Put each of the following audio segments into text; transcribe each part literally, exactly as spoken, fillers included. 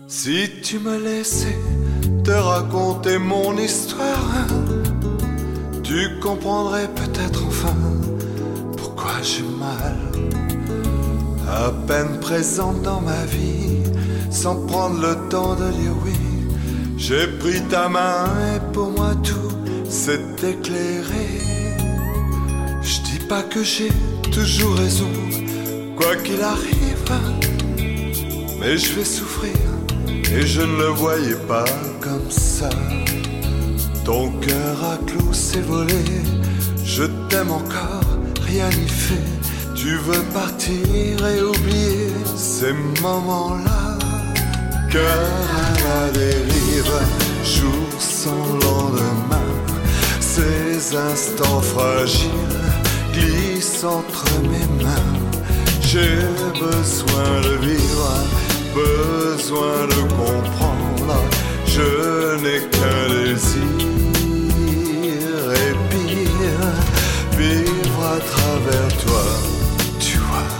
Si tu me laissais te raconter mon histoire, tu comprendrais peut-être enfin pourquoi j'ai mal. À peine présente dans ma vie, sans prendre le temps de dire oui, j'ai pris ta main et pour moi tout s'est éclairé. Je dis pas que j'ai toujours raison, quoi qu'il arrive, mais je vais souffrir et je ne le voyais pas comme ça. Ton cœur à clous s'est volé, je t'aime encore, rien n'y fait. Tu veux partir et oublier ces moments-là. Cœur à la dérive, jour sans lendemain, ces instants fragiles glissent entre mes mains. J'ai besoin de vivre, besoin de comprendre, je n'ai qu'un désir et pire, vivre à travers toi, tu vois,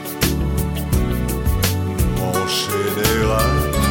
m'enchaîner à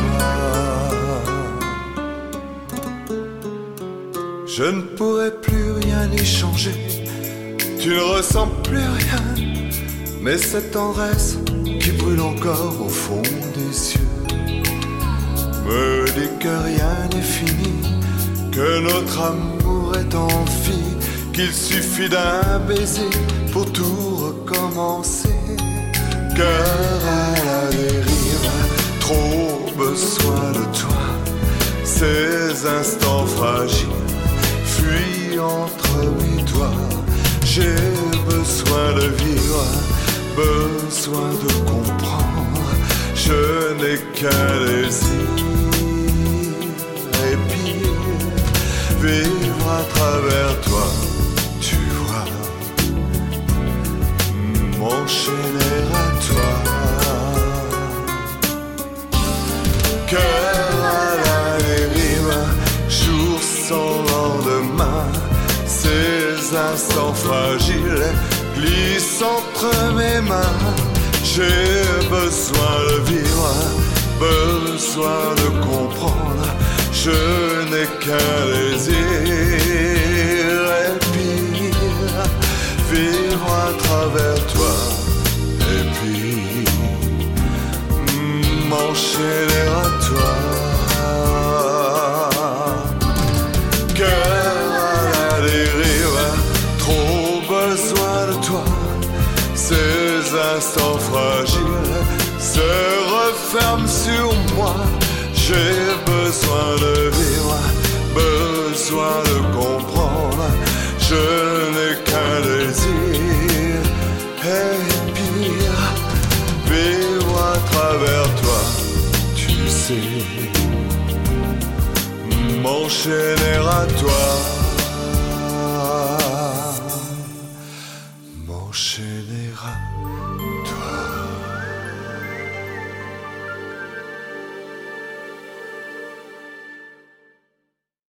toi. Je ne pourrai plus rien y changer, tu ne ressens plus rien, mais cette tendresse qui brûle encore au fond des yeux me dit que rien n'est fini, que notre amour est en vie, qu'il suffit d'un baiser pour tout recommencer. Cœur à la dérive, trop besoin de toi, ces instants fragiles fuient entre mes doigts. J'ai besoin de vivre, besoin de comprendre, je n'ai qu'un désir et pire, vivre à travers toi, tu vois, m'enchaîner à toi. Cœur à la dérive, jour sans lendemain, ces instants fragiles glissent entre mes mains. J'ai besoin de vivre, besoin de comprendre, je n'ai qu'un désir et pire, vivre à travers toi et puis m'enchaîner à toi. Cœur à la dérive, trop besoin de toi, ces instants fragiles se referment sur moi. J'ai besoin de vivre, besoin de comprendre, je n'ai qu'un désir et pire, vivre à travers toi, tu sais, m'enchaîner à toi.